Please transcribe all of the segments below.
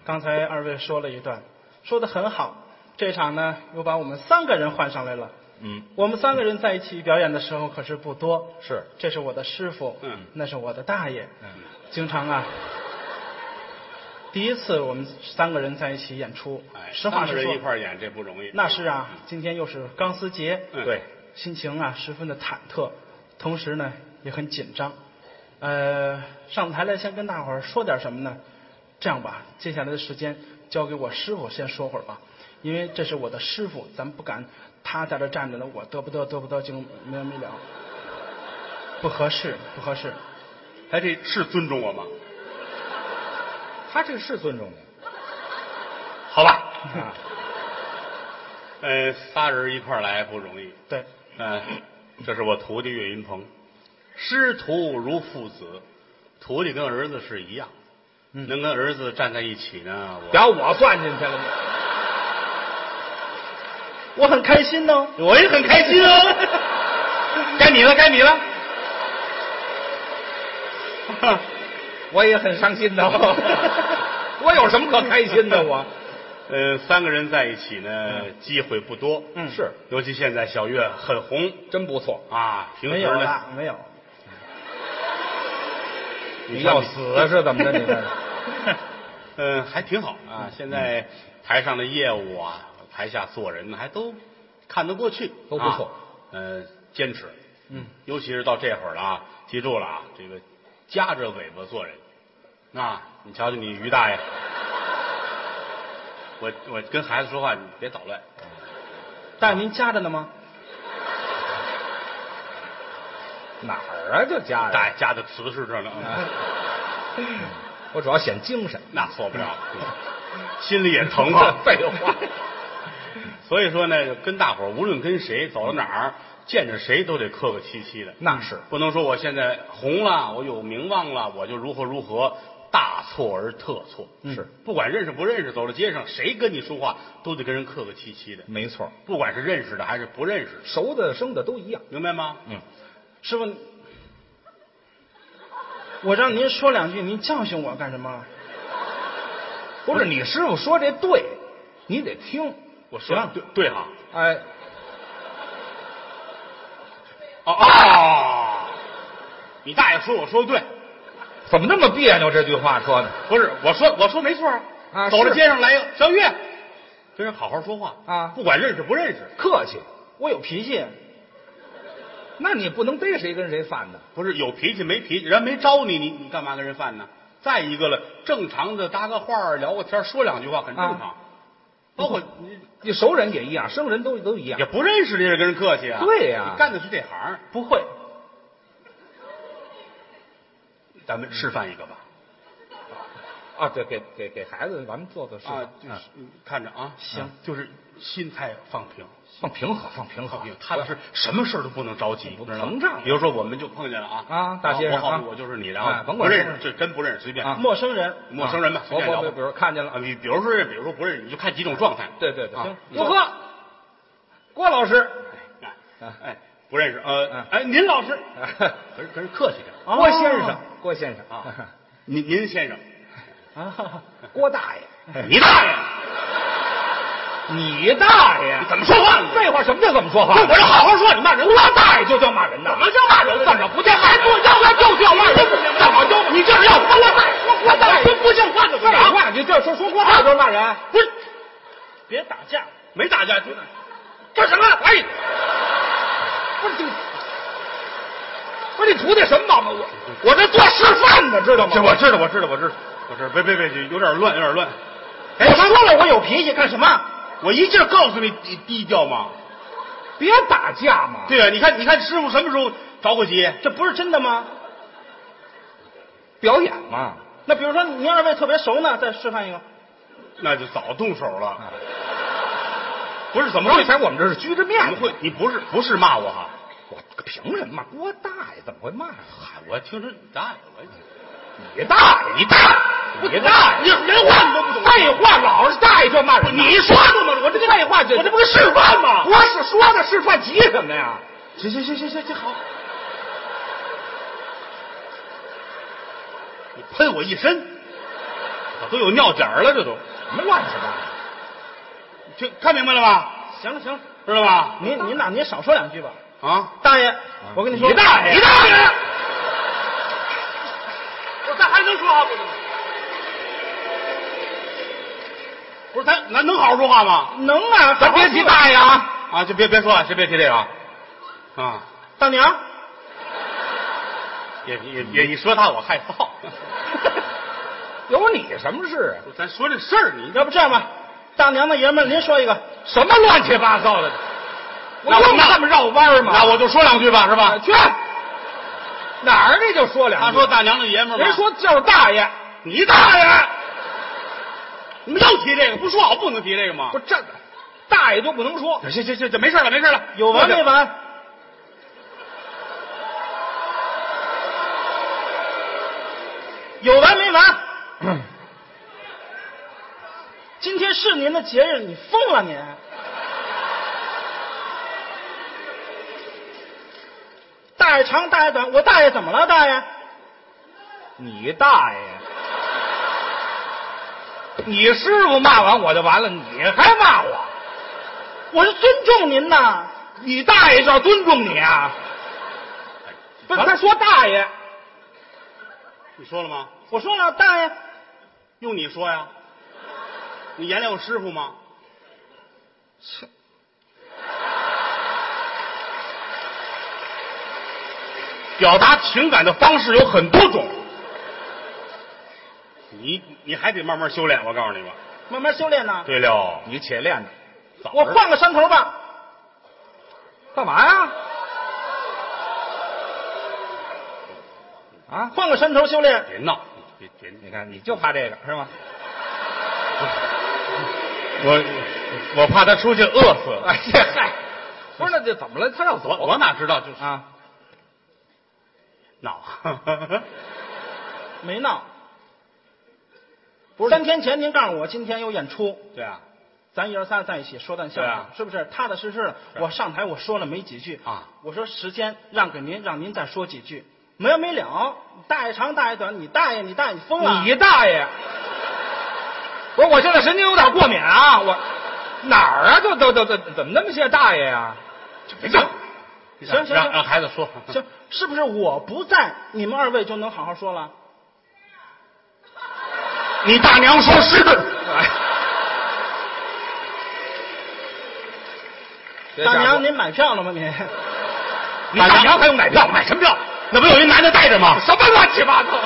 刚才二位说了一段，说得很好。这场呢，又把我们3个人换上来了。我们3个人在一起表演的时候可是不多。 是， 这是我的师傅，那是我的大爷。经常啊，第一次我们3个人在一起演出，实话实说， 3个人一块演这不容易。 那是啊，今天又是钢丝节， 对， 心情啊十分的忐忑，同时呢也很紧张。上台来先跟大伙儿说点什么呢？这样吧，接下来的时间交给我师傅先说会儿吧，因为这是我的师傅，咱们不敢他在这站着呢，我得不得就没完没了，不合适。 他这是尊重我吗？ 他这是尊重你。 好吧。仨人一块来不容易。 对。 这是我徒弟岳云鹏，师徒如父子，徒弟跟儿子是一样，能跟儿子站在一起呢。 把我算进去了， 我很开心哦， 我也很开心哦。该你了。 我也很伤心的。我有什么可开心的？我 3个人在一起呢，机会不多。 是， 尤其现在小岳很红， 真不错啊。平时没有呢了，没有。 你要死是怎么着？你这还挺好啊。现在台上的业务啊，台下做人呢，还都看得过去， 都不错。 坚持。尤其是到这会儿了啊，记住了啊，这个夹着尾巴做人。啊，你瞧瞧你于大爷，我跟孩子说话，你别捣乱。 大爷您夹着呢吗？ 哪儿啊？就夹着？ 大爷夹的瓷实着呢。 我主要显精神， 那错不了，心里也疼啊。 废话。 所以说呢，跟大伙儿无论跟谁走到哪儿，见着谁都得客客气气的。 那是不能说我现在红了，我有名望了，我就如何，大错而特错。 是， 不管认识不认识，走到街上谁跟你说话都得跟人客客气气的。 没错， 不管是认识的还是不认识的， 熟的生的都一样， 明白吗？ 师傅，我让您说2句，您教训我干什么？ 不是你师傅说这对，你得听。 我说对哈。 哎， 你大爷说我说的对， 怎么那么别扭？这句话说的不是我说没错啊。 走到街上来一个小岳，跟人好好说话啊， 不管认识不认识， 客气。 我有脾气， 那你不能逮谁跟谁犯呢？ 不是有脾气没脾气，人没招你，你干嘛跟人犯呢？再一个了，正常的搭个话聊个天，说2句话很正常。包括你熟人也一样，生人都一样， 也不认识的人跟人客气啊。 对呀， 你干的是这行， 不会。 咱们示范一个吧。 啊，对，给孩子咱们做示范啊，就是看着啊， 行， 就是心态放平， 放平和， 他是什么事都不能着急， 不膨胀。 比如说我们就碰见了啊， 大街上我好比我就是你，然后甭管不认识，这真不认识，随便陌生人吧，随便聊。 比如看见了， 比如说认识，比如说不认识，你就看几种状态。 对， 行。 祝贺郭老师， 不认识，您老师，跟人客气点。 郭先生啊，您先生。 郭大爷， 你大爷， 你大爷， 怎么说话？ 废话，什么叫怎么说话？ 我这好好说，你骂人， 我大爷就叫骂人呐？ 怎么叫骂人？ 怎么不叫？还不叫他就叫骂人？ 怎么就你这是要郭大爷说不像话的废话，你这说郭大爷就是骂人？ 不是， 别打架， 没打架，这什么？哎， 不是你徒弟什么毛病？我这做示范呢，知道吗？ 我知道，别，有点乱。 我说了，我有脾气干什么？ 我一劲儿告诉你低调嘛， 别打架嘛。 对啊，你看师傅什么时候着过急？ 这不是真的吗？ 表演嘛。 那比如说您2位特别熟呢，再示范一个。 那就早动手了。不是怎么刚才我们这是拘着面子。 怎么会？你不是骂我哈？ 我凭什么骂郭大爷？怎么会骂呀？ 嗨，我听说你大爷， 你大爷，你人话你都不懂。废话，老是大爷就骂人。 你说的吗？ 我这废话， 我这不是示范吗？ 我是说的示范，急什么呀？ 行，好。你喷我一身， 都有尿点了，这都什么乱七八糟？ 听看明白了吧？ 行了行了， 知道吧？ 你少说2句吧。 啊， 大爷，我跟你说， 你大爷！ 你大爷！不是，咱还能说话不能？不是，咱能好好说话吗？ 能啊， 咱别提大爷啊！ 啊，就别说了，先别提这个啊。啊， 大娘， 也一说他我害臊。 有你什么事啊？ 咱说这事儿，你要不这样吧，大娘的爷们儿您说一个。 什么乱七八糟的？我那用这么绕弯吗？ 那我就说2句吧，是吧？ 去哪儿你就说2句。 他说大娘的爷们儿嘛， 人说就是大爷， 你大爷！你们又提这个，不说好不能提这个吗？ 不是这大爷就不能说。 行，这没事了，没事了， 有完没完？有完没完？今天是您的节日，你疯了您？大爷长大爷短，我大爷怎么了？大爷， 你大爷！你师傅骂完我就完了，你还骂我？ 我是尊重您呐。 你大爷是要尊重你啊！不是，他说大爷， 你说了吗？ 我说了，大爷， 用你说呀？你眼里有师傅吗？表达情感的方式有很多种，你还得慢慢修炼，我告诉你吧。 慢慢修炼呢。 对了， 你且练着。 我换个山头吧。 干嘛呀？啊， 换个山头修炼。 别闹，别， 你看你就怕这个是吗？ 我怕他出去饿死了。 哎呀嗨，不是那这怎么了？他要走， 我哪知道就是啊， 闹。 没闹。不是3天前您告诉我今天有演出， 对啊， 咱爷儿仨在一起说段相声， 对啊是不是？踏踏实实的，我上台我说了没几句啊， 我说时间让给您，让您再说几句，没完没了。大爷长大爷短，你大爷你疯了？ 你大爷！不是，我现在神经有点过敏啊！我哪儿啊？怎么那么些大爷呀？ 别叫。 行， 让孩子说。 行，是不是我不在，你们2位就能好好说了？ 你大娘说是。 大娘，您买票了吗？您？ 你大娘还用买票？买什么票？ 那不有一男的带着吗？ 什么乱七八糟？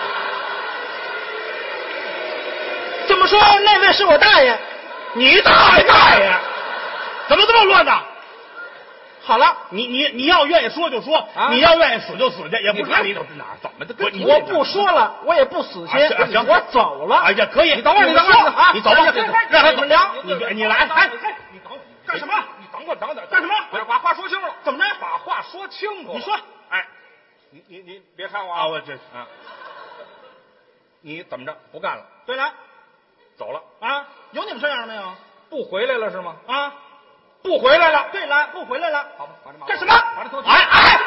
这么说，那位是我大爷？ 你大爷！怎么这么乱呢？ 好了， 你要愿意说就说，你要愿意死就死去，也不看你哪怎么的。 我不说了，我也不死去， 行， 我走了。 哎呀，可以， 你等会儿啊， 你走吧，让他你们聊， 你来，哎， 你等干什么？ 你等会儿， 干什么？ 把话说清楚。 怎么着？ 把话说清楚。 你说， 哎，你别看我啊，我这啊，你怎么着？不干了？ 对了， 走了啊，有你们这样的没有？ 不回来了是吗？ 啊， 不回来了。 对了，不回来了。 好吧，把这马干什么？ 把这头哎！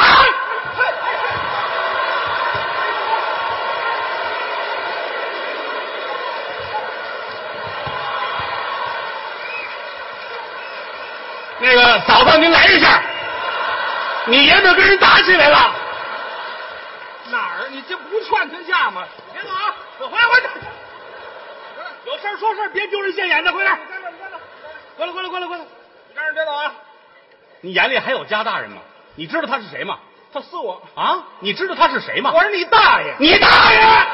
那个嫂子，您来一下，你爷们跟人打起来了。 哪儿？你这不劝他下吗？ 别走啊！我回来，有事说事，别丢人现眼的，回来。过来！ 你赶紧别走啊！ 你眼里还有家大人吗？你知道他是谁吗？ 他撕我啊！你知道他是谁吗？ 我是你大爷！ 你大爷！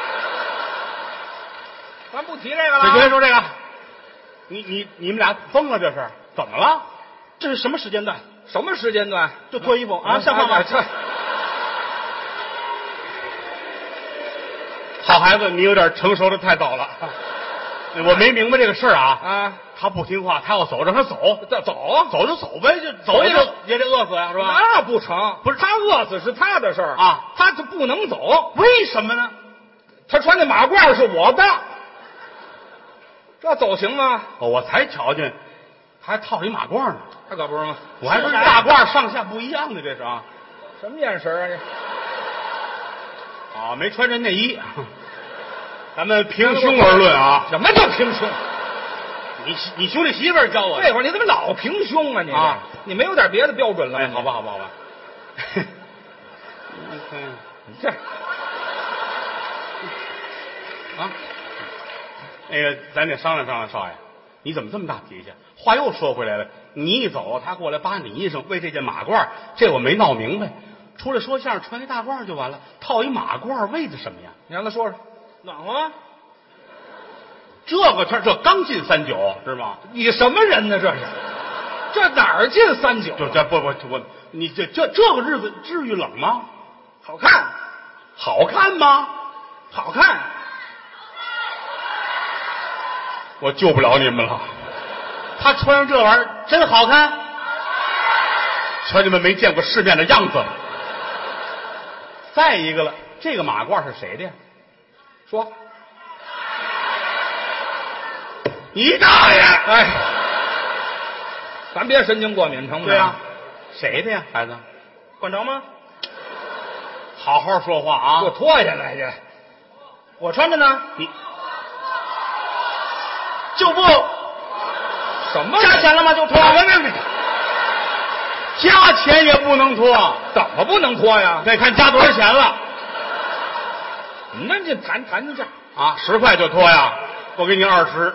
咱不提这个了。 别说这个，你们俩疯了，这是怎么了？ 这是什么时间段？ 什么时间段？ 就脱衣服啊，像话吗？ 好孩子，你有点成熟的太早了。我没明白这个事儿啊。他不听话，他要走，让他走，走就走呗，就走也得饿死呀，是吧？ 那不成，不是他饿死是他的事儿啊， 他就不能走。 为什么呢？ 他穿的马褂是我的，这走行吗？ 我才瞧见，他还套一马褂呢。 他可不是吗？ 我还说大褂上下不一样的，这是啊？ 什么眼神啊？ 这没穿着内衣。 咱们平胸而论啊。 什么叫平胸？ 你兄弟媳妇儿教我这会儿你怎么老平胸啊你？ 啊， 你没有点别的标准了吗？ 哎，好吧。 这啊，那个咱得商量商量，少爷，你怎么这么大脾气？话又说回来了，你一走，他过来扒你衣裳，为这件马褂，这我没闹明白。出来说相声，穿一大褂就完了，套一马褂为的什么呀？ 你让他说说， 暖和。 这个天这刚进39，知道吗？ 你什么人呢？这哪儿进39？ 就这不你这个日子至于冷吗？ 好看， 好看吗？ 好看。 我救不了你们了。他穿上这玩意儿真好看，瞧你们没见过世面的样子。再一个了，这个马褂是谁的呀？ 说， 你大爷！ 哎，咱别神经过敏成不成？ 对呀，谁的呀，孩子？ 管着吗？ 好好说话啊！ 给我脱下来去！ 我穿着呢。 你就不什么加钱了吗？就脱。 加钱也不能脱， 怎么不能脱呀？ 得看加多少钱了。 那这谈就这啊，10块就脱呀？我给你20。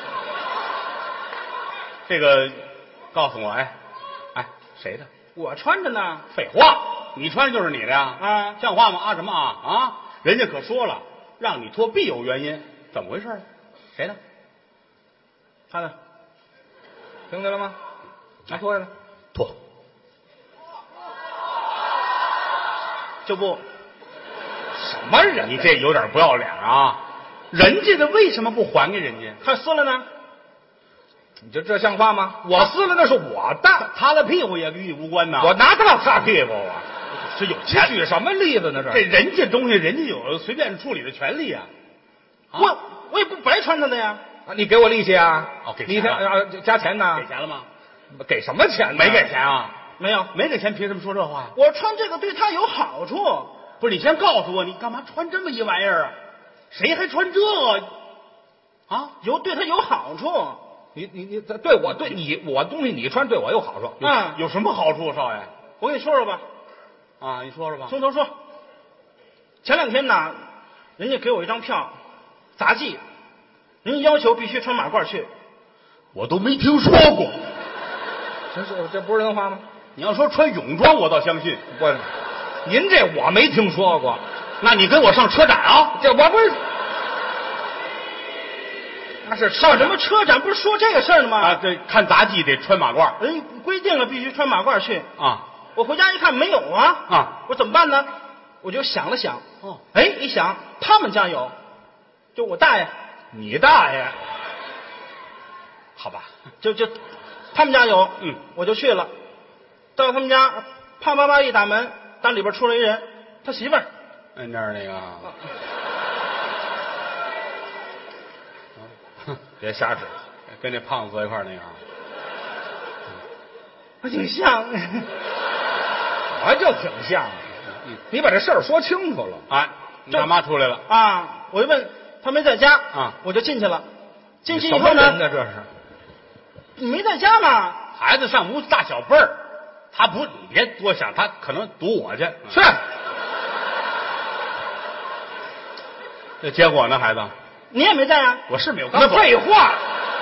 这个告诉我，哎，谁的？ 我穿着呢。 废话，你穿就是你的呀？ 啊， 像话吗？啊什么啊？啊，人家可说了，让你脱必有原因，怎么回事？谁的？ 他的。 听见了吗？来，脱下来。 脱。 就不。 什么人？ 你这有点不要脸啊！人家的为什么不还给人家？ 他撕了呢。 你这像话吗？我撕了那是我的， 擦了屁股也跟你无关呐。 我拿它擦屁股啊！ 是有钱。 举什么例子呢？ 这人家东西，人家有随便处理的权利啊！ 我也不白穿他的呀。 啊，你给我利息啊？ 哦，给钱了你加钱呢？ 给钱了吗？ 给什么钱？ 没给钱啊？ 没有， 没给钱，凭什么说这话呀？ 我穿这个对他有好处。 不是，你先告诉我，你干嘛穿这么一玩意儿啊？谁还穿这个啊？ 对他有好处。 你对我东西你穿对我有好处。 有什么好处，少爷？ 我跟你说说吧。 啊，你说说吧。 从头说。前2天呢，人家给我一张票，杂技，人家要求必须穿马褂去。 我都没听说过。 这不是人话吗？ 你要说穿泳装，我倒相信。 您这我没听说过。 那你跟我上车展啊？ 这我不是。那是上什么车展？不是说这个事儿呢吗？ 啊，这看杂技得穿马褂。 人规定了必须穿马褂去啊。 我回家一看没有啊。 啊。 我怎么办呢？我就想了想。 哦。 哎，一想他们家有，就我大爷。 你大爷。 好吧。 就他们家有。我就去了。到他们家，啪啪啪一打门，打里边出来一人，他媳妇儿。 那儿那个。别瞎指，跟那胖子坐一块儿那样。 还挺像。 我就挺像。你把这事儿说清楚了啊！你大妈出来了啊！我就问他没在家啊， 我就进去了。进去以后呢？ 这是你没在家嘛？ 孩子上屋大小辈儿，他不，你别多想，他可能堵我去。 是。 这结果呢，孩子？ 你也没在啊？ 我是没有。 那废话。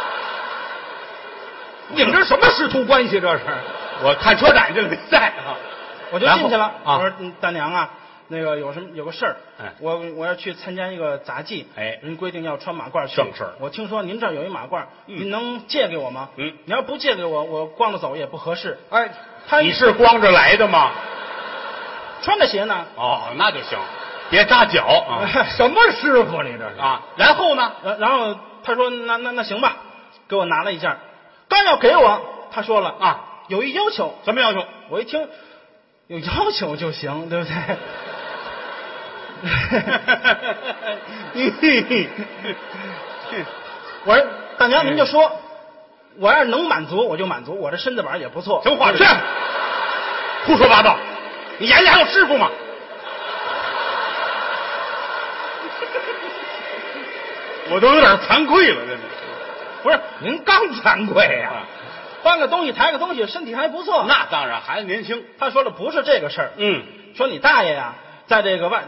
你们这什么师徒关系？这是？ 我看车展去了，没在啊。 我就进去了。 我说大娘啊，那个有个事儿， 哎， 我要去参加一个杂技， 哎， 人规定要穿马褂去。 正事儿。 我听说您这儿有一马褂，您能借给我吗？ 你要不借给我，我光着走也不合适。 哎， 你是光着来的吗？ 穿着鞋呢。 哦，那就行，别扎脚啊。 什么师傅你这是啊？然后呢？ 然后他说那行吧，给我拿了一件，刚要给我，他说了啊， 有一要求。 什么要求？ 我一听。有要求就行，对不对？我说大娘您就说，我要是能满足我就满足，我这身子板也不错。 什么话？是胡说八道！你眼里还有师傅吗？ 我都有点惭愧了，真的。 不是您刚惭愧呀、 搬个东西抬个东西，身体还不错。 那当然，孩子年轻。 他说的不是这个事儿， 嗯， 说你大爷呀，在这个外，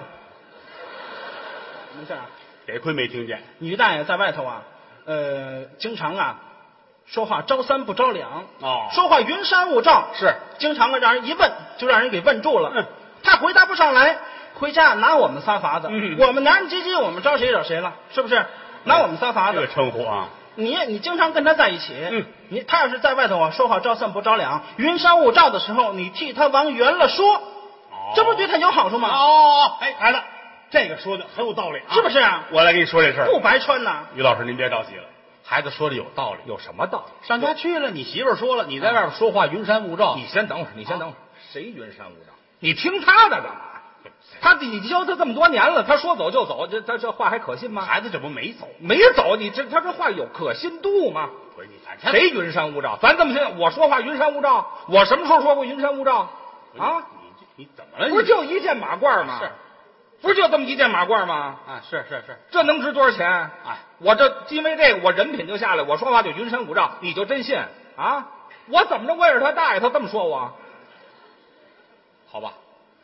没事啊， 得亏没听见。 你大爷在外头啊，经常啊，说话招三不着两，说话云山雾罩， 是经常让人一问就让人给问住了，他回答不上来，回家拿我们仨法子，我们男人唧唧，我们招谁惹谁了，是不是？拿我们仨法子这个，称呼啊， 你经常跟他在一起，他要是在外头啊，说话招三不着两，云山雾罩的时候，你替他往圆了说，这不对他有好处吗？ 哎，孩子，这个说的很有道理啊， 是不是啊？ 我来跟你说这事儿， 不白穿呐。 于老师您别着急了，孩子说的有道理。 有什么道理？ 上家去了，你媳妇儿说了，你在外边说话云山雾罩。 你先等会儿，你先等会儿，谁云山雾罩？你听他的干嘛？你教他这么多年了，他说走就走，这话还可信吗？ 孩子这不没走， 没走，他这话有可信度吗？ 不是你看谁云山雾罩？咱这么说，我说话云山雾罩，我什么时候说过云山雾罩啊？ 你怎么了？ 不是就一件马褂吗？ 是， 不是就这么一件马褂吗？ 啊，是， 这能值多少钱？ 哎， 我这因为这个，我人品就下来，我说话就云山雾罩，你就真信啊？我怎么着？我也是他大爷，他这么说我， 好吧？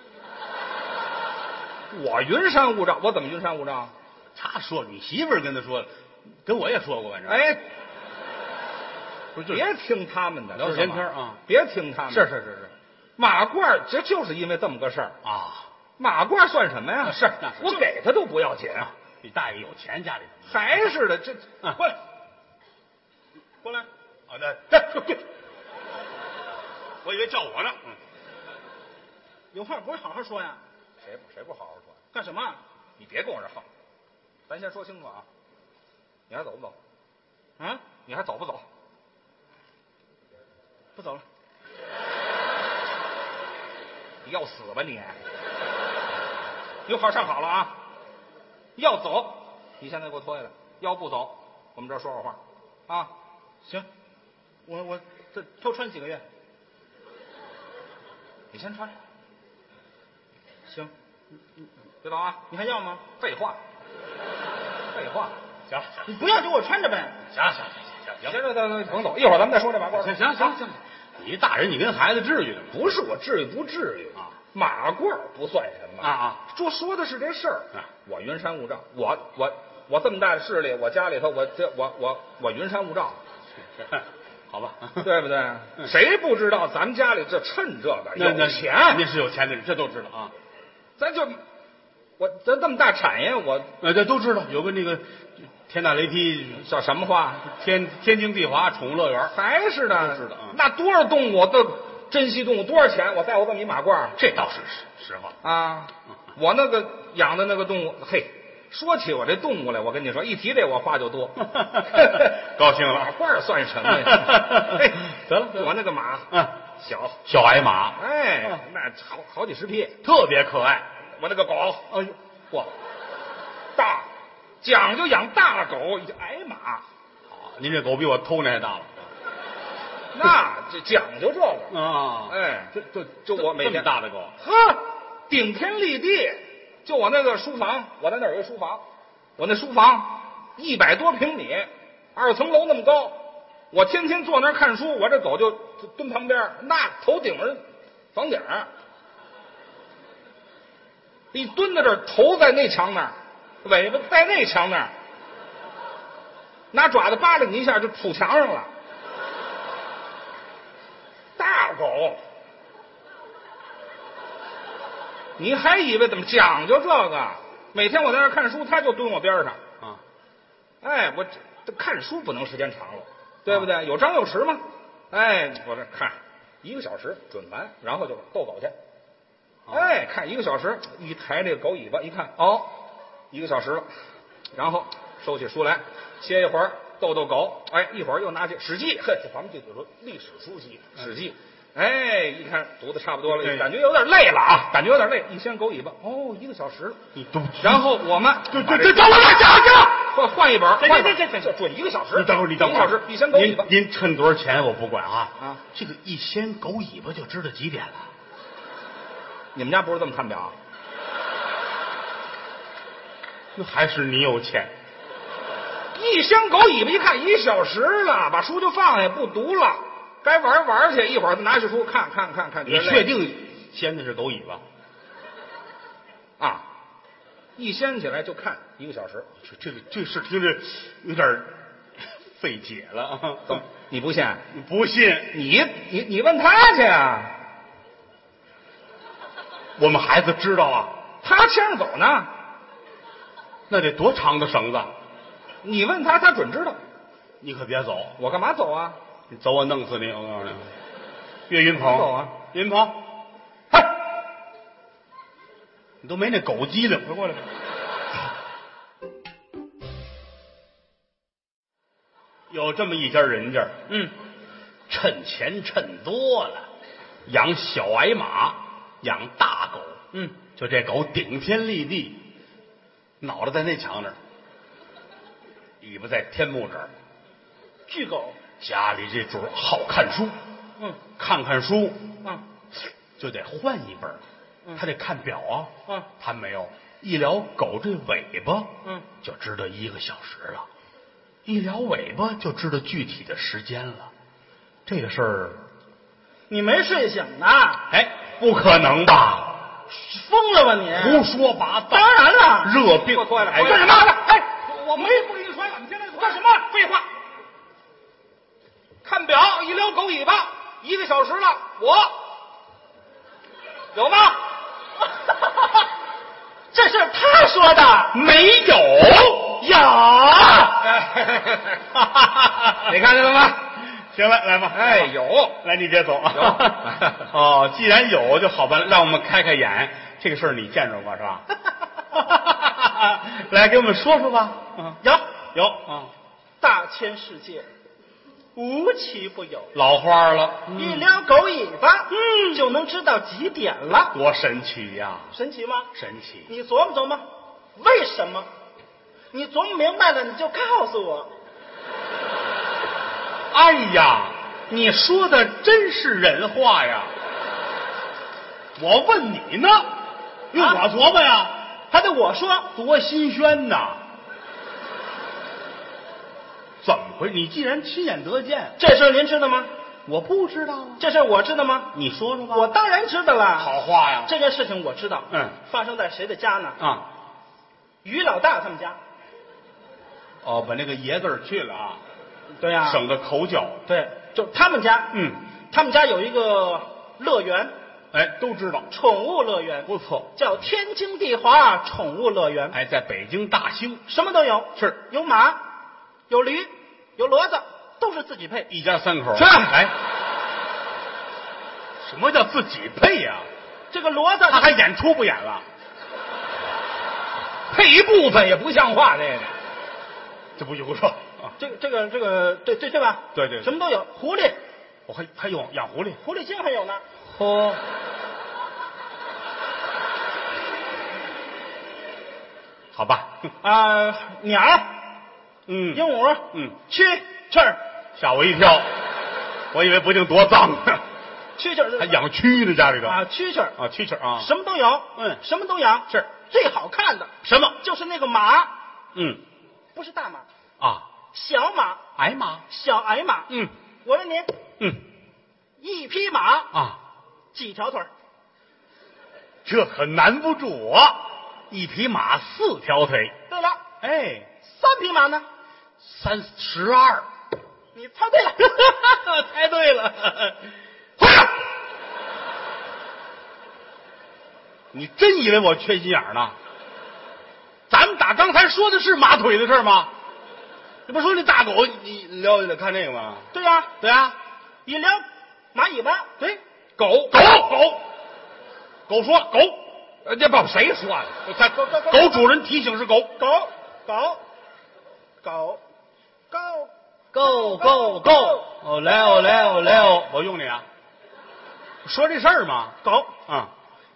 我云山雾罩，我怎么云山雾罩？ 他说你媳妇儿跟他说的，跟我也说过，反正哎， 不是别听他们的， 聊知道吗闲天啊， 别听他们的。 是马褂，这就是因为这么个事儿。 啊， 马褂算什么呀？ 是我给他都不要紧啊， 你大爷有钱，家里还是的，这过来， 过来， 好的，这，我以为叫我呢， 有话不是好好说呀？ 谁不好好说？ 干什么？ 你别跟我这横，咱先说清楚啊，你还走不走？ 啊？ 你还走不走？ 不走了。 你要死吧你！有好上好了啊！要走，你现在给我脱下来；要不走，我们这儿说会儿话啊。 行，我这多穿几个月。 你先穿， 行， 别走啊！ 你还要吗？ 废话，废话， 行， 你不要就我穿着呗。 行， 行，甭走，一会儿咱们再说这马褂。 行，你大人，你跟孩子至于的吗？ 不是我至于不至于啊？ 马褂不算什么啊！ 说的是这事儿啊！ 我云山雾罩，我这么大的势力，我家里头我云山雾罩， 好吧， 对不对？谁不知道咱们家里这趁这个有钱？ 那是有钱的人，这都知道啊。 咱咱这么大产业， 这都知道。有个那个天打雷劈叫什么话？ 天经地华宠物乐园， 还是的， 都知道啊。 那多少动物都珍稀动物，多少钱？我带我这么一马褂， 这倒是实话啊。我那个养的那个动物，嘿，说起我这动物来，我跟你说，一提这我话就多， 高兴了。 马褂算什么呀？嘿， 得了， 我那个马，小矮马， 哎，那好几十匹， 特别可爱。 我那个狗， 哎呦，嚯， 大，讲究养大狗，矮马。 好，您这狗比我偷那还大了。 那这讲究这个啊， 哎，就我每天大的狗， 呵，顶天立地。就我那个书房，我在那儿有一书房，我那书房100多平米，2层楼那么高，我天天坐那儿看书，我这狗就蹲旁边，那头顶着房顶，你蹲在这儿，头在那墙那儿，尾巴在那墙那儿，拿爪子扒拉你一下就杵墙上了。大狗，你还以为怎么讲究这个？每天我在那看书，它就蹲我边上啊。 哎，我这看书不能时间长了，对不对？有张有弛嘛。哎，我这看1个小时准完，然后就逗狗去。哎，看1个小时，一抬这个狗尾巴，一看1个小时了，然后收起书来，歇一会儿，逗狗。哎，一会儿又拿起《史记》，嘿，咱们这就是历史书籍，《史记》。哎，一看读的差不多了，感觉有点累了啊，感觉有点累，一掀狗尾巴，1个小时了， 你都， 然后我们等会换一本， 这准1个小时， 你等会儿 1个小时，一掀狗尾巴， 您趁多少钱我不管啊啊， 这个一掀狗尾巴就知道几点了。 你们家不是这么看表？ 那还是你有钱。 一箱狗尾巴一看1小时了，把书就放下不读了，该玩去，一会儿再拿起书看。 你确定掀的是狗尾巴？ 啊？一掀起来就看1个小时。 这事听着有点费解了。 怎么？你不信？ 你不信？ 你问他去啊！ 我们孩子知道啊。 他牵着走呢。 那得多长的绳子？ 你问他，他准知道。 你可别走。 我干嘛走啊？ 你走我弄死你！我告诉你，岳云鹏走啊！ 岳云鹏，嗨，你都没那狗机灵，快过来！有这么一家人家，趁钱趁多了，养小矮马，养大狗，就这狗顶天立地，脑袋在那墙那儿，尾巴在天幕这儿， 巨狗。 家里这主好看书，看书，就得换一本，他得看表啊，他没有，一撩狗这尾巴，就知道1个小时了，一撩尾巴就知道具体的时间了，这个事儿， 你没睡醒呢？ 哎，不可能吧？ 疯了吧你？ 胡说八道！ 当然了， 热病， 过来， 干什么？ 哎，我没不跟你说，你现在干什么？废话。看表一撩狗尾巴，1个小时了，我有吗？ 这是他说的， 没有， 有。 你看见了吗？ 行了，来吧。 哎，有， 来你别走。哦，既然有就好办，让我们开开眼。这个事儿你见着过是吧？来给我们说说吧。有啊， 大千世界无奇不有， 老花了， 一撩狗尾巴，就能知道几点了， 多神奇呀！ 神奇吗？ 神奇。 你琢磨琢磨，为什么？你琢磨明白了，你就告诉我。 哎呀，你说的真是人话呀！我问你呢，用我琢磨呀， 还得我说， 多新鲜呐！怎么回事？你既然亲眼得见， 这事儿您知道吗？ 我不知道啊。 这事儿我知道吗？ 你说说吧。 我当然知道了。 好话呀。 这件事情我知道。发生在谁的家呢？于老大他们家。 哦，把那个爷字儿去了啊。 对呀。 省得口角。 对，就他们家。他们家有一个乐园。 哎，都知道。 宠物乐园。 不错。 叫天津地华宠物乐园。 哎，在北京大兴。 什么都有。 是。 有马，有驴，有骡子，都是自己配。 一家3口。 是。 哎。什么叫自己配呀？ 这个骡子他还演出不演了？ 配一部分也不像话， 这不有说啊？ 这个对吧？ 对， 什么都有。狐狸， 我还有养狐狸， 狐狸精还有呢。 好吧。 鸟， 鹦鹉，蛐儿， 吓我一跳，我以为不定多脏呢。 蛐儿还养蛐呢，家里头啊，蛐儿啊，蛐儿啊， 什么都有，什么都养。 是最好看的什么？ 就是那个马，不是大马啊， 小马， 矮马， 小矮马。我问您，一匹马啊， 几条腿？ 这可难不住我。一匹马4条腿。 对了， 哎 ，3匹马呢 ？12。 你猜对了， 猜对了。你真以为我缺心眼儿呢？咱们打刚才说的是马腿的事吗？你不说那大狗，你撩下来看这个吗？ 对呀，一撩马尾巴， 对， 狗说狗， 这不谁说的？ 狗主人提醒是狗，狗，哦来哦，我用你啊。说这事儿吗？ 狗啊，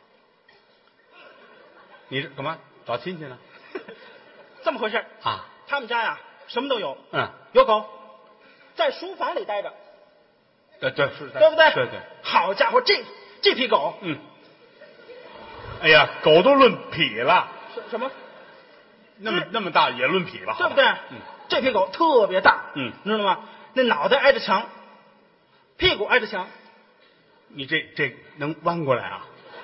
你这干嘛找亲戚呢？ 这么回事啊？ 他们家呀，什么都有。 有狗在书房里待着。 对， 对不对？ 对。 好家伙，这批狗， 哎呀，狗都论匹了。 什么？ 那么大也论匹了， 对不对？ 这批狗特别大， 嗯， 你知道吗？那脑袋挨着墙，屁股挨着墙。 你这能弯过来啊？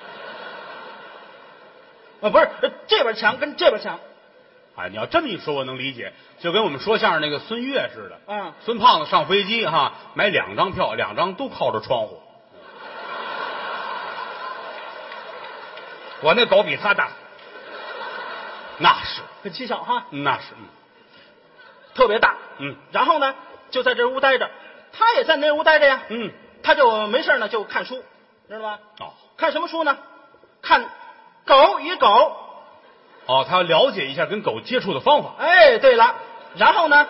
不是，这边墙跟这边墙。 哎，你要这么一说，我能理解，就跟我们说相声那个孙越似的。 嗯， 孙胖子上飞机哈，买2张票，2张都靠着窗户。 我那狗比他大， 那是， 很蹊跷哈， 那是， 特别大。 嗯， 然后呢，就在这屋待着，他也在那屋待着呀。 嗯， 他就没事呢，就看书，知道吗？ 哦， 看什么书呢？看《狗与狗》。 哦，他要了解一下跟狗接触的方法。 哎，对了，然后呢？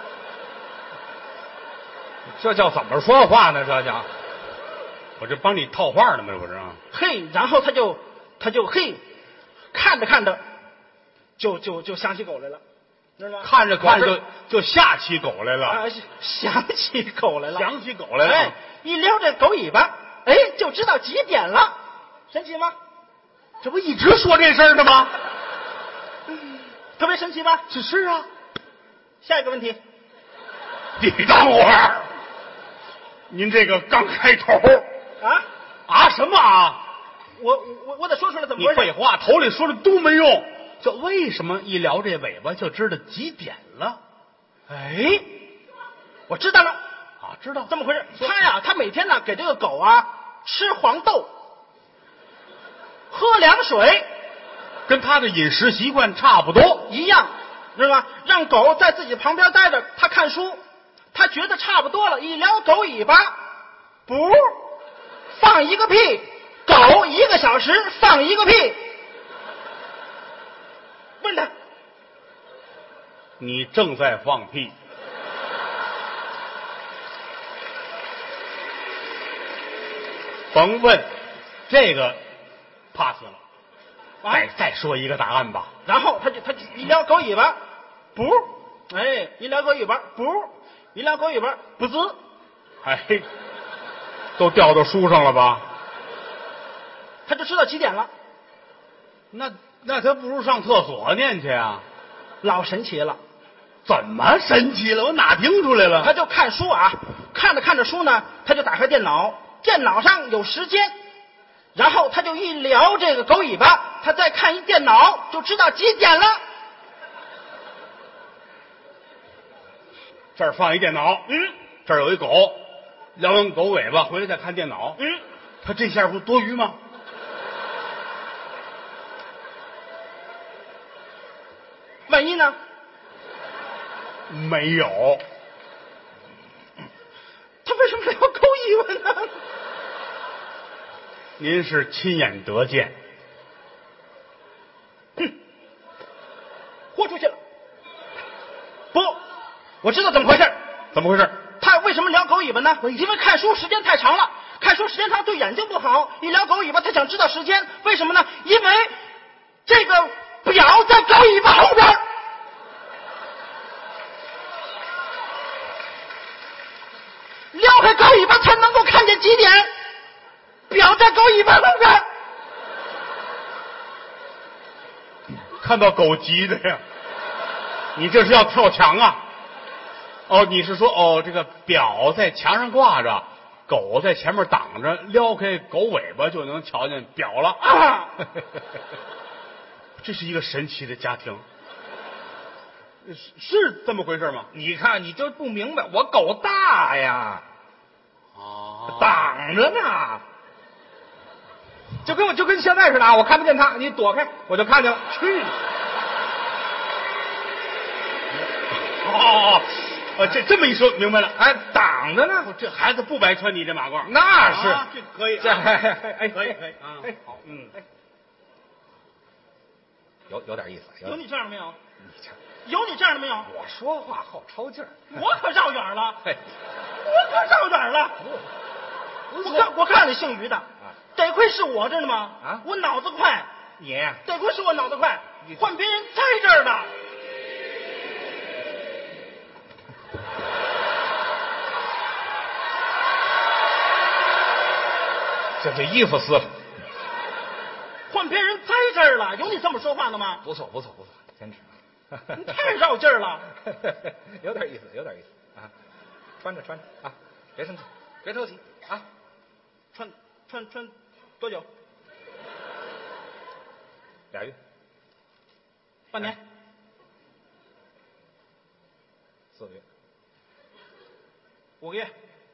这叫怎么说话呢？这叫我这帮你套话呢吗？这不是啊？ 嘿，然后他就嘿，看着看着，就想起狗来了，知道吗？ 看着看着就下起狗来了， 啊，想起狗来了， 想起狗来了。 哎，一撩这狗尾巴，哎，就知道几点了，神奇吗？ 这不一直说这事儿呢吗？ 特别神奇吧？ 是啊。 下一个问题， 你等会儿，您这个刚开头啊什么啊？ 我得说出来怎么你回事？ 废话，头里说的都没用。就为什么一撩这尾巴就知道几点了？ 哎，我知道了啊，知道这么回事。他每天呢给这个狗啊吃黄豆，喝凉水， 跟他的饮食习惯差不多一样，知道吗？让狗在自己旁边待着，他看书，他觉得差不多了，一撩狗尾巴，不放一个屁，狗1个小时放一个屁。问他， 你正在放屁。甭问，这个 pass 了。再说一个答案吧。 然后他一撩狗尾巴，不，哎，一撩狗尾巴，不，一撩狗尾巴，不滋， 哎，都掉到书上了吧？ 他就知道几点了， 那他不如上厕所念去啊？ 老神奇了。 怎么神奇了？我哪听出来了？ 他就看书啊，看着看着书呢，他就打开电脑，电脑上有时间，然后他就一撩这个狗尾巴，他再看一电脑就知道几点了。 这儿放一电脑，这儿有一狗，撩完狗尾巴回来再看电脑，他这下不多余吗？ 万一呢？ 没有。 他为什么撩狗尾巴呢？ 您是亲眼得见。 豁出去了。不，我知道怎么回事。 怎么回事？ 他为什么撩狗尾巴呢？因为看书时间太长了，看书时间长对眼睛不好。一撩狗尾巴，他想知道时间，为什么呢？因为这个表在狗尾巴后边。撩开狗尾巴才能够看见几点，表在狗尾巴后边。 看到狗急的呀！你这是要跳墙啊？哦，你是说这个表在墙上挂着，狗在前面挡着，撩开狗尾巴就能瞧见表了啊！ 这是一个神奇的家庭，是这么回事吗？ 你看你就不明白，我狗大呀， 哦， 挡着呢，就跟现在似的啊，我看不见它，你躲开我就看见了。去！ 这么一说明白了， 哎，挡着呢， 这孩子不白穿你这马褂， 那是， 这可以， 这可以啊， 哎，好，有点意思， 有你这样的没有？有你这样的没有？ 我说话好抄劲儿， 我可绕远了， 嘿， 我可绕远了。我告诉你，姓于的，得亏是我，知道吗？ 啊， 我脑子快， 你得亏是我脑子快，换别人在这儿呢。 这衣服撕了， 换别人在这儿了，有你这么说话的吗？ 不错，坚持你太绕劲儿了。 有点意思，有点意思啊！穿着啊，别生气，别着急啊！ 穿多久 ？2月， 半年 4个月 ，5个月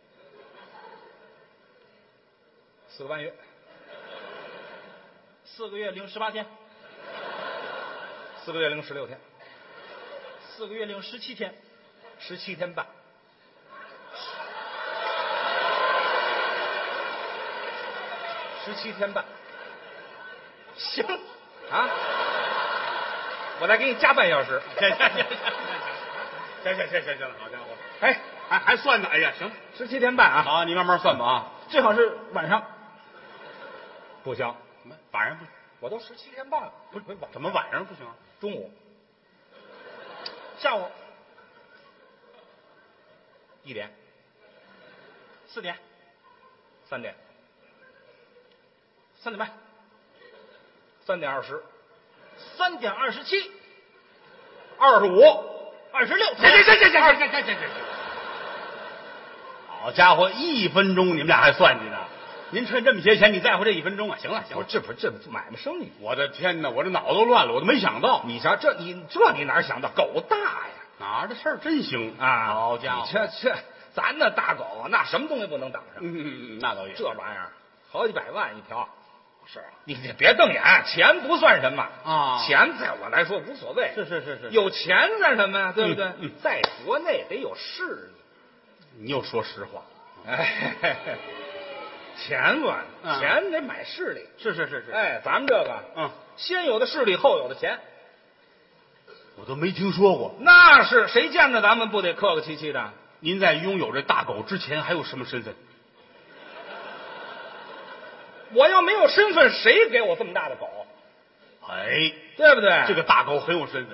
，4个半月 ，4个月零18天 ，4个月零16天 ，4个月零17天 ，17天半，17天半， 行啊！我再给你加半小时。 行，好家伙， 哎， 还算呢，哎呀，行 ，17天半啊！ 好，你慢慢算吧啊， 最好是晚上。 不行， 晚上不， 我都17天半了，不是怎么晚上不行啊？ 中午下午 1点、 4点、 3点、 3点半、 3点20、 3点27、 25、 26。 行，好家伙，1分钟你们俩还算计呢？您趁这么些钱，你在乎这1分钟啊？行了， 这不是买卖生意。 我的天哪，我这脑子都乱了，我都没想到， 你瞧你哪想到？狗大呀！ 哪儿的事儿真行啊， 好家伙， 这咱那大狗啊，那什么东西不能挡上？ 那倒也， 这玩意儿好几百万一条。 是啊， 你别瞪眼，钱不算什么啊， 钱在我来说无所谓。 是， 有钱算什么呀？对不对？在国内得有势力。 你又说实话， 哎，钱嘛，钱得买势力。 是， 哎，咱们这个，先有的势力，后有的钱。 我都没听说过。 那是谁见着咱们不得客客气气的？ 您在拥有这大狗之前还有什么身份？ 我要没有身份，谁给我这么大的狗？ 哎， 对不对？ 这个大狗很有身份。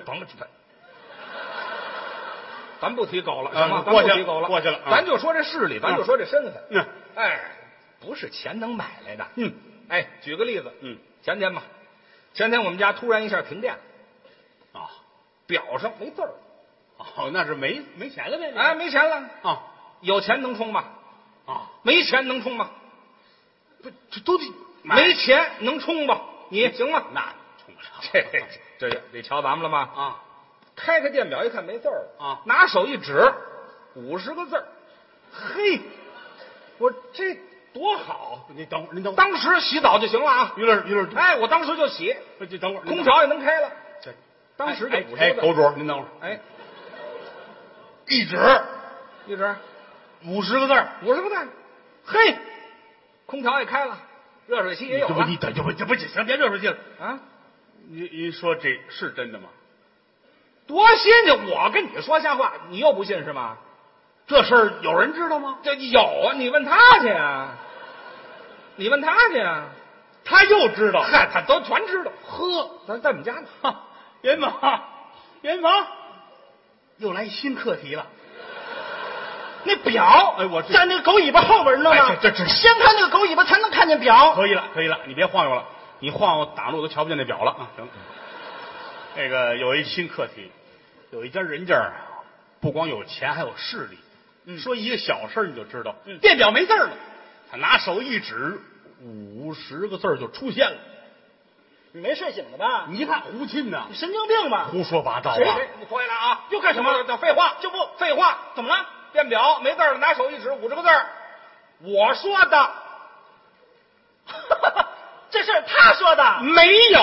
咱不提狗了， 行吗？ 过去了， 不提狗了， 过去了。 咱就说这势力，咱就说这身份。 哎， 不是钱能买来的。 哎， 举个例子，前天我们家突然一下停电了， 啊， 表上没字儿。 哦，那是没钱了呗？ 哎，没钱了啊， 有钱能充吗？ 啊， 没钱能充吗？ 不，这都得没钱能充吧？你行吗？ 那充不了。 这得瞧咱们了吗？ 啊， 开开电表一看没字儿啊， 拿手一指，50个字儿。嘿，我这多好！ 您等会儿， 当时洗澡就行了啊！ 于乐， 哎，我当时就洗， 这等会儿， 空调也能开了。 这当时就50个字。 哎，狗主，您等会儿。 哎， 一指 50个字儿 ，50个字儿。嘿，空调也开了，热水器也有了。 这不行，别热水器了啊！ 您说这是真的吗？ 多新鲜！我跟你说瞎话，你又不信是吗？ 这事儿有人知道吗？ 这有啊，你问他去啊！ 他又知道， 嗨，他都全知道。 呵， 咱在我们家呢。 元芳，又来新课题了。 那表， 哎，我在那个狗尾巴后边，你知道吗？ 哎这先看那个狗尾巴，才能看见表。 可以了，你别晃悠了，你晃悠挡路都瞧不见那表了啊！行，那个有一新课题，有一家人家不光有钱，还有势力。说一个小事你就知道，电表没字了，他拿手一指，50个字就出现了。 你没睡醒的吧？ 你一看胡沁呐， 你神经病吧？ 胡说八道啊！ 谁？你回来啊！ 又干什么？ 叫废话， 就不废话。 怎么了？ 电表没字了，拿手一指，50个字儿。我说的， 这事儿他说的。 没有。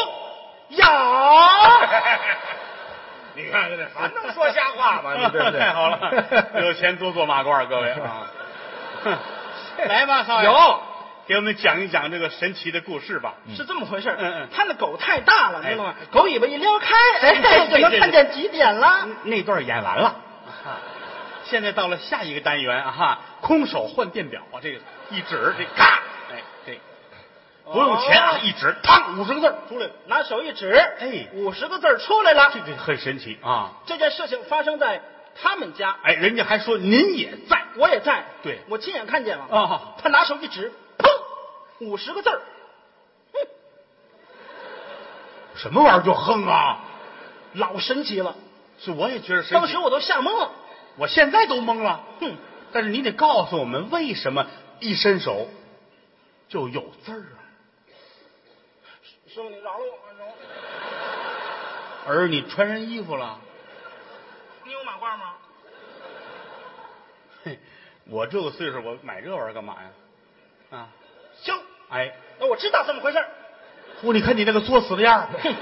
你看这还能说瞎话吗？你对不对？ 太好了，有钱多做马褂，各位啊！来吧，少爷， 有， 给我们讲一讲这个神奇的故事吧。 是这么回事。 嗯， 他那狗太大了，你知道吗？狗尾巴一撩开，就能看见几点了。 那段演完了，现在到了下一个单元啊，空手换电表啊，这个一指，这嘎，哎，这不用钱啊，一指，嘡，50个字出来了， 拿手一指， 哎 ，50个字出来了。 这个很神奇啊！ 这件事情发生在他们家， 哎，人家还说您也在， 我也在， 对， 我亲眼看见了啊。 他拿手一指，砰，50个字儿， 什么玩意儿就哼啊？ 老神奇了， 是我也觉得神奇。 当时我都吓懵了。 我现在都懵了。 哼， 但是你得告诉我们，为什么一伸手就有字儿啊？ 师傅，你饶了我，饶了我。 儿，你穿上衣服了？ 你有马褂吗？ 嘿，我这个岁数，我买这玩意儿干嘛呀？啊， 行， 哎， 那我知道这么回事儿。 你看你那个作死的样儿， 哼，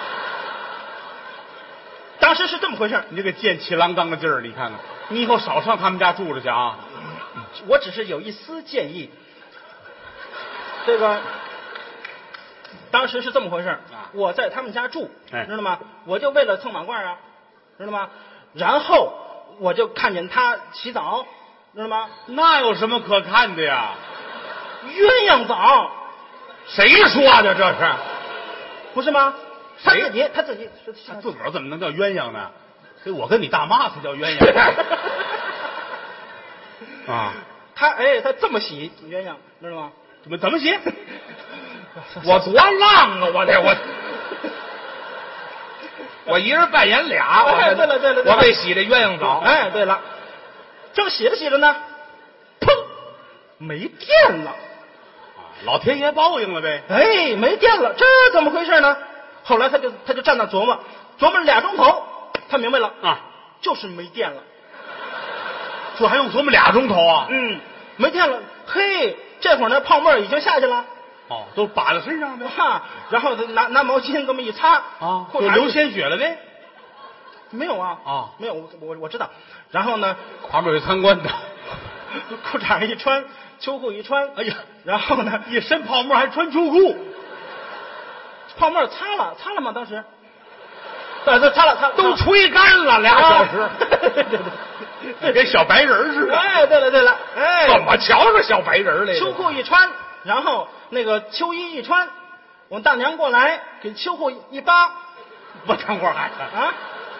当时是这么回事儿。 你这个贱气郎当的劲儿，你看看，你以后少上他们家住着去啊！ 我只是有一丝建议。这个当时是这么回事儿啊我在他们家住， 哎知道吗？我就为了蹭马褂啊，知道吗？然后我就看见他洗澡，知道吗？ 那有什么可看的呀？ 鸳鸯澡， 谁说的这是？ 不是吗？他谁自己是他自个儿怎么能叫鸳鸯呢？我跟你大妈才叫鸳鸯啊！ 他这么洗鸳鸯，知道吗？ 怎么写？ 我多浪啊！我一人扮演俩。 对了， 我给洗这鸳鸯澡。 哎，对了，正洗着洗着呢，砰，没电了。 老天爷报应了呗。 哎，没电了，这怎么回事呢？后来他就站那琢磨2钟头，他明白了啊， 就是没电了。 这还用琢磨2钟头啊？ 没电了。嘿，这会儿呢，泡沫已经下去了。 哦，都把在身上呗。 然后拿毛巾这么一擦啊， 裤衩就流鲜血了呗。 没有啊？ 啊， 没有，我知道。然后呢， 旁边有参观的， 裤衩一穿，秋裤一穿， 哎呀， 然后呢， 一身泡沫还穿秋裤， 泡沫擦了吗？当时，对，擦了， 都吹干了2小时， 对， 跟小白人似的。 哎，对了，哎， 怎么瞧着小白人来了？ 秋裤一穿，然后那个秋衣一穿，我大娘过来给秋裤一扒， 我等会儿还啊，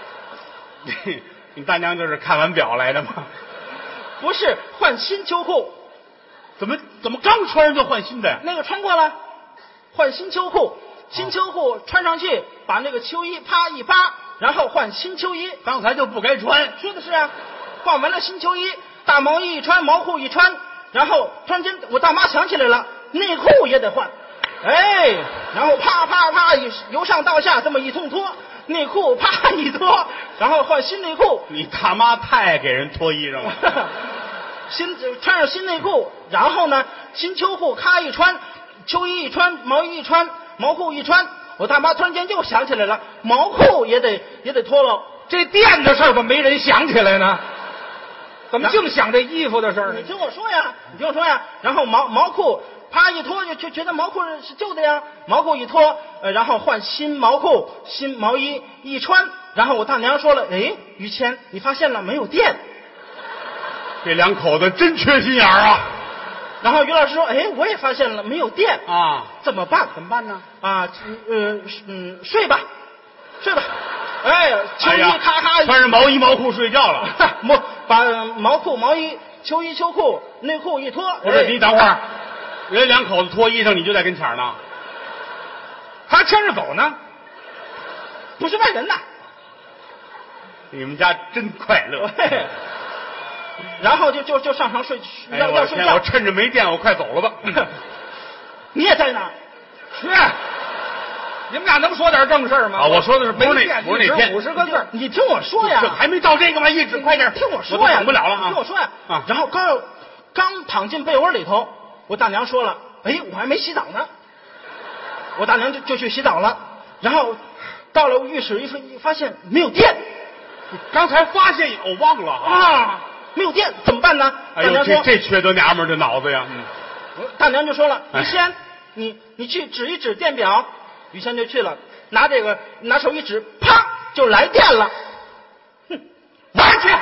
你大娘就是看完表来的吗？ 不是换新秋裤， 怎么刚穿上就换新的呀？ 那个穿过了，换新秋裤，新秋裤穿上去，把那个秋衣啪一扒，然后换新秋衣。 刚才就不该穿。 说的是啊，换完了新秋衣，大毛衣一穿，毛裤一穿，然后突然间我大妈想起来了，内裤也得换，哎，然后啪由上到下这么一通脱，内裤啪一脱，然后换新内裤。 你大妈太爱给人脱衣裳了。 穿上新内裤，然后呢，新秋裤咔一穿，秋衣一穿，毛衣一穿，毛裤一穿，我大妈突然间又想起来了，毛裤也得脱了。 这电的事儿怎么没人想起来呢？怎么净想这衣服的事儿呢？ 你听我说呀，然后毛裤啪一脱，就觉得毛裤是旧的呀，毛裤一脱，然后换新毛裤、新毛衣一穿，然后我大娘说了，哎，于谦，你发现了没有电？ 这2口子真缺心眼儿啊！ 然后于老师说，哎，我也发现了没有电啊， 怎么办？ 怎么办呢？ 啊，睡吧。哎，秋衣咔咔穿着毛衣毛裤睡觉了。 把毛裤、毛衣、秋衣、秋裤、内裤一脱。 不是，你等会儿，人2口子脱衣裳，你就在跟前呢， 还牵着走呢？ 不是外人呐。 你们家真快乐。 然后就上床睡，要睡觉。 我趁着没电，我快走了吧。 你也在那儿？ 是。你们俩能说点正事儿吗？ 啊，我说的是没电，不是那天 50个字。 你听我说呀， 这还没到这个吗？一直快点， 听我说呀， 等不了了啊！ 听我说呀啊！ 然后刚躺进被窝里头，我大娘说了，哎，我还没洗澡呢。我大娘就去洗澡了，然后到了浴室一发现没有电。 刚才发现我忘了啊，没有电怎么办呢？ 哎呦，这缺德娘们儿的脑子呀！ 大娘就说了，于谦，你去指一指电表。于谦就去了，拿手一指，啪就来电了。哼， 完去！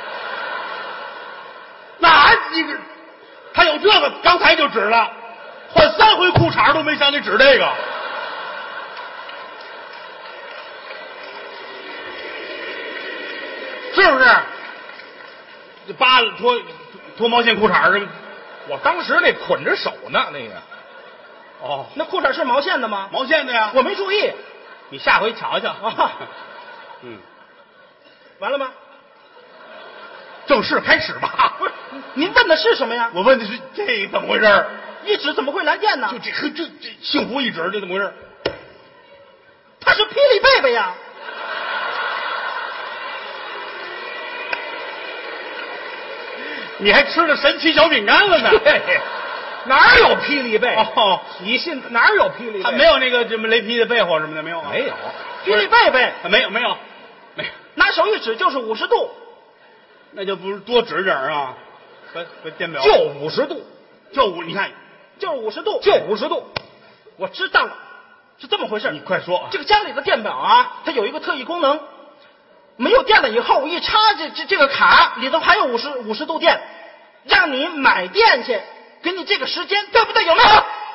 哪几个？他有这个，刚才就指了，换3回裤衩都没想起指这个。是不是？扒了脱毛线裤衩是？ 我当时那捆着手呢，那个。 哦，那裤衩是毛线的吗？ 毛线的呀， 我没注意。 你下回瞧瞧。 完了吗？ 正式开始吧。 不是，您问的是什么呀？ 我问的是这怎么回事？ 一指怎么会来电呢？ 就这幸福一指，这怎么回事？ 他是霹雳贝贝呀！ 你还吃了神奇小饼干了呢？ 对，哪有霹雳贝？ 哦， 你信哪有霹雳贝？ 他没有那个什么雷劈的被火什么的，没有啊？ 没有， 霹雳贝贝没有， 拿手一指就是50度， 那就不是多指点啊？和电表就50度， 你看就是50度， 就50度。 我知道了，是这么回事。 你快说， 这个家里的电表啊，它有一个特异功能，没有电了以后，一插这个卡里头还有50度电，让你买电去，给你这个时间，对不对？有没有？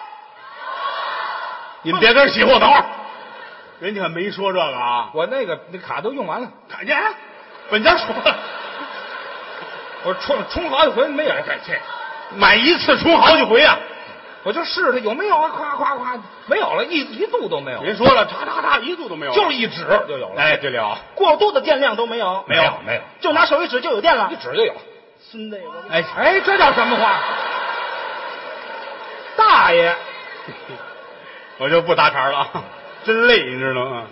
你们别跟人起哄，等会儿，人家可没说这个啊。 我那卡都用完了， 看见，本家说了， 我充好几回没有，这买一次充好几回啊。 我就试它有没有啊，夸夸夸，没有了，一度都没有。 人说了，嚓嚓嚓，一度都没有， 就是一指就有了。 哎，对了， 过度的电量都没有， 没有， 就拿手一指就有电了一。指就有。 孙子，我哎，这叫什么话？大爷， 我就不搭茬了，真累，你知道吗？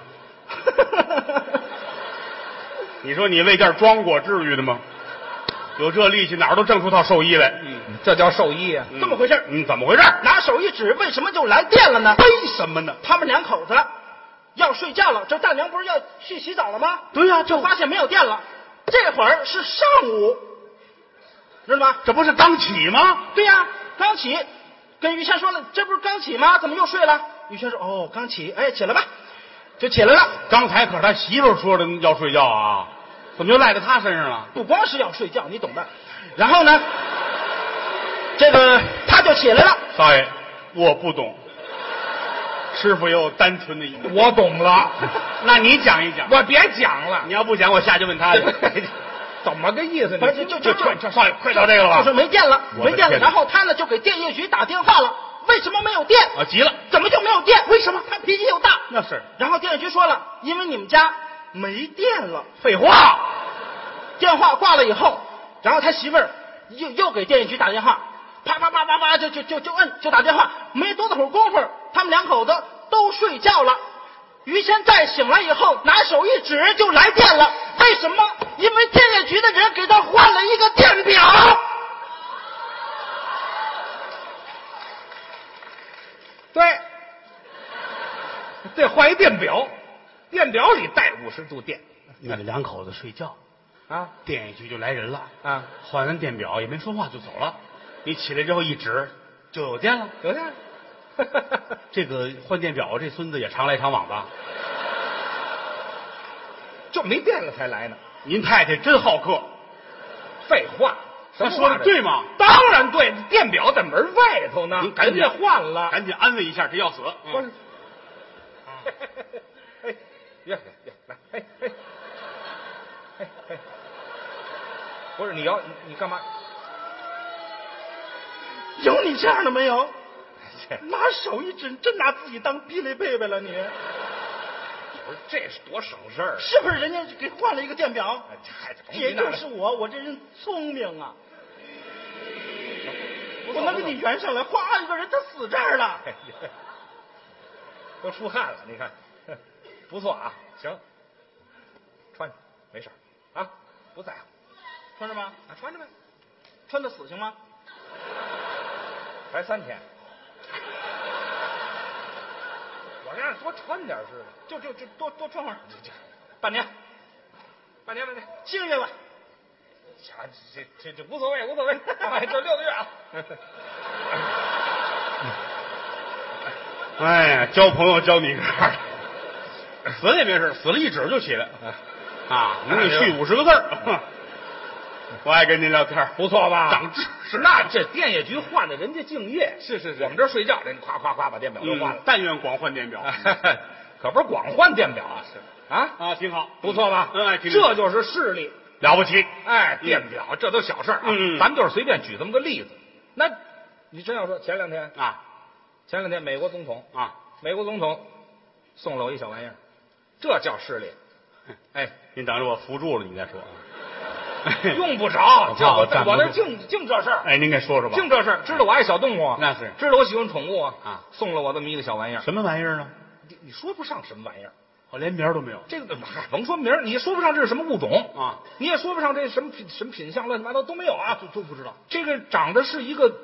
你说你为这儿装过，至于的吗？有这力气，哪儿都挣出套寿衣来。 这叫寿衣啊！ 这么回事。 怎么回事？ 拿手一指，为什么就来电了呢？ 为什么呢？ 他们两口子要睡觉了，这大娘不是要去洗澡了吗？ 对呀， 就发现没有电了。这会儿是上午，知道吗？ 这不是刚起吗？ 对呀，刚起。跟于谦说了，这不是刚起吗？怎么又睡了？于谦说：“哦，刚起，哎，起来吧。”就起来了。 刚才可是他媳妇说的要睡觉啊，怎么就赖在他身上了？ 不光是要睡觉，你懂的。然后呢，这个他就起来了。 少爷，我不懂，师傅也有单纯的意思。 我懂了， 那你讲一讲。 我别讲了， 你要不讲，我下去问他去。 怎么个意思？ 就少爷，快到这个了吧？ 就是没电了，没电了。 我的天哪然后他呢就给电业局打电话了，为什么没有电？ 啊，急了， 怎么就没有电？为什么？他脾气又大。 那是。 然后电业局说了，因为你们家没电了。 废话。 电话挂了以后，然后他媳妇儿又给电业局打电话，啪啪啪啪啪就摁就打电话，没多大会儿功夫，他们两口子都睡觉了。于谦再醒来以后，拿手一指就来电了。为什么？因为电业局的人给他换了一个电表。 对，这换一电表，电表里带50度电。 你们两口子睡觉啊， 电业局就来人了啊， 换完电表也没说话就走了。你起来之后一指就有电了， 有电了。 这个换电表，这孙子也常来常往吧？ 就没电了才来呢。 您太太真好客。 废话， 他说的对吗？ 当然对，电表在门外头呢， 您赶紧换了， 赶紧安慰一下，这要死。 不是，哎，来，哎，不是你干嘛？ 有你这样的没有？拿手一指，真拿自己当霹雳贝贝了你？ 不是，这是多省事儿， 是不是？人家给换了一个电表，也这就是我这人聪明啊，我能给你圆上来。哗，一个人他死这儿了， 都出汗了，你看，不错啊，行，穿着没事啊，不在乎， 穿着吗？ 啊，穿着呗， 穿的死行吗？ 才3天。我让多穿点似的， 就多穿会儿，半年，7个月吧。 这无所谓，哎，这6个月啊。 哎呀，交朋友交你这儿，死了也没事，死了一指就起来啊，能给续50个字儿。我爱跟您聊天， 不错吧？ 长知识。 那这电业局换的人家敬业， 是我们这睡觉，人夸夸夸把电表都换了。 但愿广换电表， 可不是光换电表啊，是啊， 挺好， 不错吧？这就是势力， 了不起。 哎，电表这都小事儿啊，咱们就是随便举这么个例子。那你真要说前两天美国总统送了我一小玩意儿，这叫势力。 哎， 您等着我扶住了，你再说。 用不着， 怕我站不住我那净这事儿。 哎，您给说说吧。 净这事儿，知道我爱小动物， 那是知道我喜欢宠物啊， 送了我这么一个小玩意儿。 什么玩意儿呢？ 你说不上什么玩意儿， 我连名儿都没有。 这个甭说名儿，你说不上这是什么物种啊， 你也说不上这什么品相，乱七八糟都没有啊， 都不知道。 这个长得是一个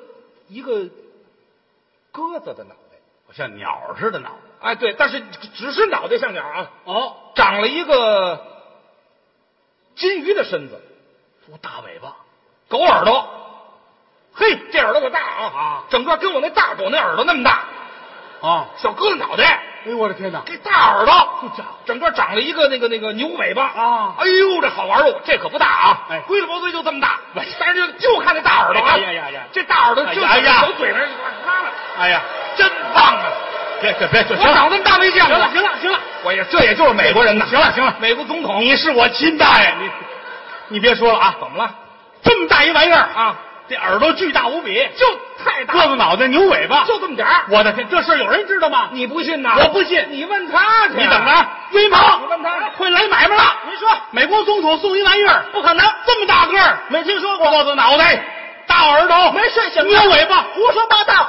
鸽子的脑袋， 像鸟似的脑。 哎，对，但是只是脑袋像鸟啊， 哦， 长了一个金鱼的身子， 大尾巴， 狗耳朵，嘿，这耳朵可大啊，整个跟我那大狗那耳朵那么大啊， 小鸽子脑袋。 哎呦我的天哪！ 这大耳朵就长， 整个长了一个那个牛尾巴啊！ 哎呦，这好玩喽！这可不大啊， 哎， 龟了脖子就这么大，但是就看这大耳朵啊！ 哎呀， 这大耳朵就哎呀， 小嘴上拉了， 哎呀， 真棒啊！ 别， 我长这么大没见过。 行了， 我也这也就是美国人呐。 行了， 美国总统， 你是我亲大爷，你别说了啊！ 怎么了？ 这么大一玩意儿啊！ 这耳朵巨大无比， 就太大， 鸽子脑袋，牛尾巴， 就这么点儿。 我的天，这事儿有人知道吗？ 你不信呐？ 我不信， 你问他去。 你等着，威猛， 你问他会来买卖了。 你说， 美国总统送一玩意儿， 不可能， 这么大个儿， 没听说过。 鸽子脑袋，大耳朵， 没睡醒， 牛尾巴， 胡说八道。